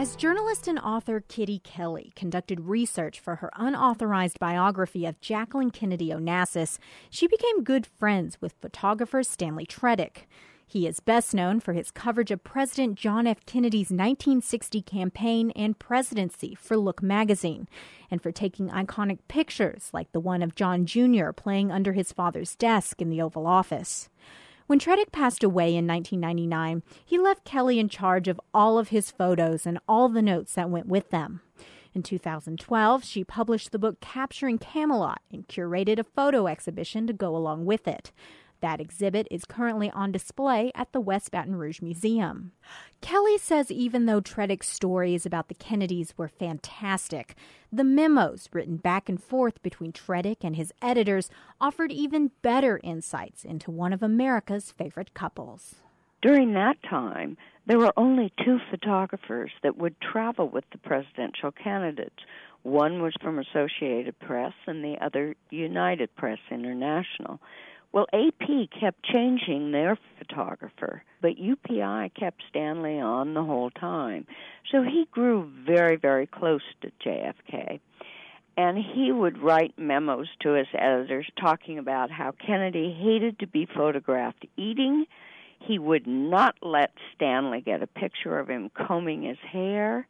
As journalist and author Kitty Kelly conducted research for her unauthorized biography of Jacqueline Kennedy Onassis, she became good friends with photographer Stanley Tredick. He is best known for his coverage of President John F. Kennedy's 1960 campaign and presidency for Look magazine, and for taking iconic pictures like the one of John Jr. playing under his father's desk in the Oval Office. When Tredick passed away in 1999, he left Kelly in charge of all of his photos and all the notes that went with them. In 2012, she published the book Capturing Camelot and curated a photo exhibition to go along with it. That exhibit is currently on display at the West Baton Rouge Museum. Kelly says even though Tredick's stories about the Kennedys were fantastic, the memos written back and forth between Tredick and his editors offered even better insights into one of America's favorite couples. During that time, there were only two photographers that would travel with the presidential candidates. One was from Associated Press and the other United Press International. Well, AP kept changing their photographer, but UPI kept Stanley on the whole time. So he grew very, very close to JFK. And he would write memos to his editors talking about how Kennedy hated to be photographed eating. He would not let Stanley get a picture of him combing his hair.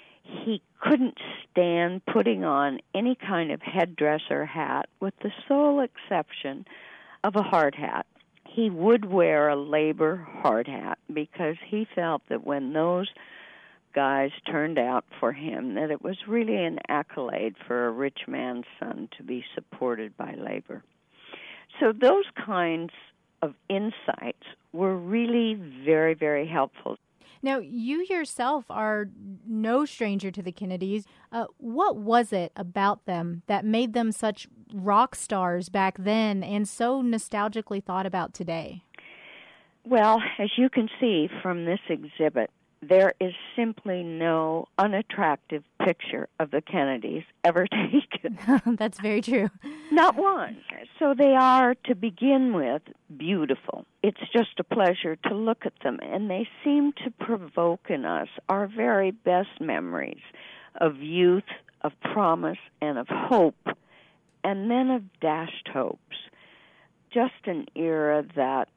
He couldn't stand putting on any kind of headdress or hat, with the sole exception of a hard hat. He would wear a labor hard hat because he felt that when those guys turned out for him, that it was really an accolade for a rich man's son to be supported by labor. So those kinds of insights were really very, very helpful. Now, you yourself are no stranger to the Kennedys. What was it about them that made them such rock stars back then and so nostalgically thought about today? Well, as you can see from this exhibit, there is simply no unattractive picture of the Kennedys ever taken. That's very true. Not one. So they are, to begin with, beautiful. It's just a pleasure to look at them, and they seem to provoke in us our very best memories of youth, of promise, and of hope, and then of dashed hopes. Just an era that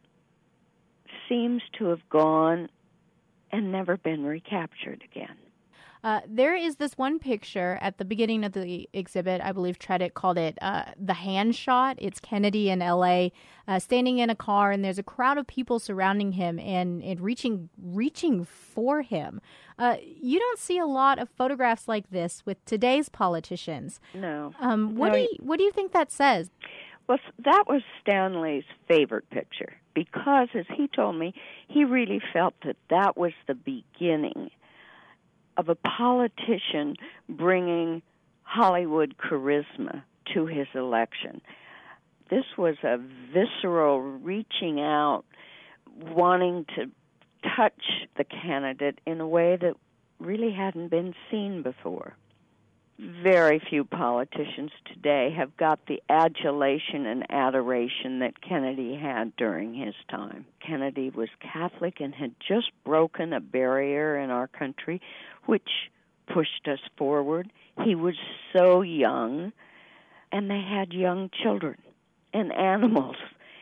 seems to have gone and never been recaptured again. There is this one picture at the beginning of the exhibit. I believe Tredick called it the hand shot. It's Kennedy in L.A. Standing in a car, and there's a crowd of people surrounding him and reaching for him. You don't see a lot of photographs like this with today's politicians. No. What do you think that says? Well, that was Stanley's favorite picture because, as he told me, he really felt that that was the beginning of a politician bringing Hollywood charisma to his election. This was a visceral reaching out, wanting to touch the candidate in a way that really hadn't been seen before. Very few politicians today have got the adulation and adoration that Kennedy had during his time. Kennedy was Catholic and had just broken a barrier in our country, which pushed us forward. He was so young, and they had young children and animals,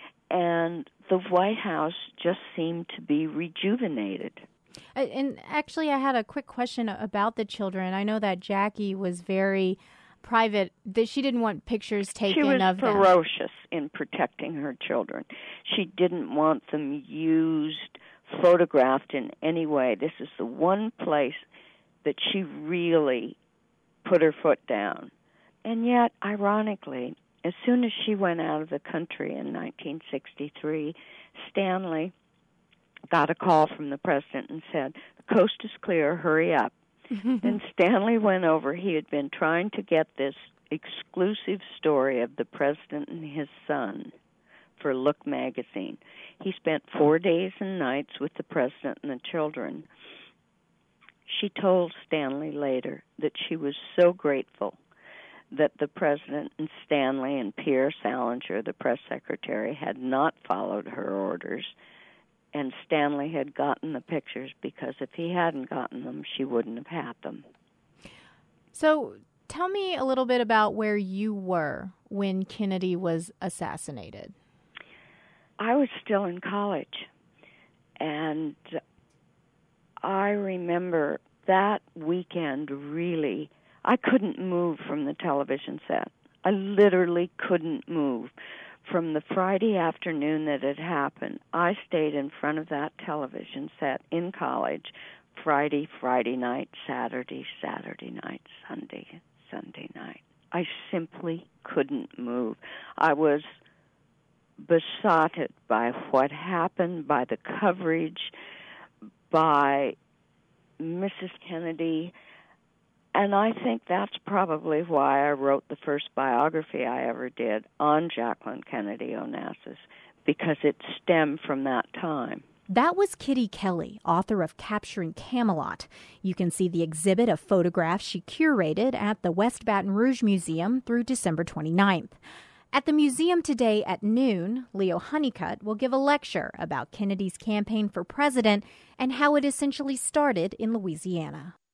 and the White House just seemed to be rejuvenated. And actually, I had a quick question about the children. I know that Jackie was very private, that she didn't want pictures taken of them. She was ferocious in protecting her children. She didn't want them used, photographed in any way. This is the one place that she really put her foot down. And yet, ironically, as soon as she went out of the country in 1963, Stanley got a call from the president and said, "The coast is clear, hurry up." And Stanley went over. He had been trying to get this exclusive story of the president and his son for Look magazine. He spent 4 days and nights with the president and the children. She told Stanley later that she was so grateful that the president and Stanley and Pierre Salinger, the press secretary, had not followed her orders, And Stanley had gotten the pictures because if he hadn't gotten them, she wouldn't have had them. So tell me a little bit about where you were when Kennedy was assassinated. I was still in college, and I remember that weekend really, I couldn't move from the television set. I literally couldn't move. From the Friday afternoon that it happened, I stayed in front of that television set in college, Friday night, Saturday night, Sunday night. I simply couldn't move. I was besotted by what happened, by the coverage, by Mrs. Kennedy. And I think that's probably why I wrote the first biography I ever did on Jacqueline Kennedy Onassis, because it stemmed from that time. That was Kitty Kelly, author of Capturing Camelot. You can see the exhibit of photographs she curated at the West Baton Rouge Museum through December 29th. At the museum today at noon, Leo Honeycutt will give a lecture about Kennedy's campaign for president and how it essentially started in Louisiana.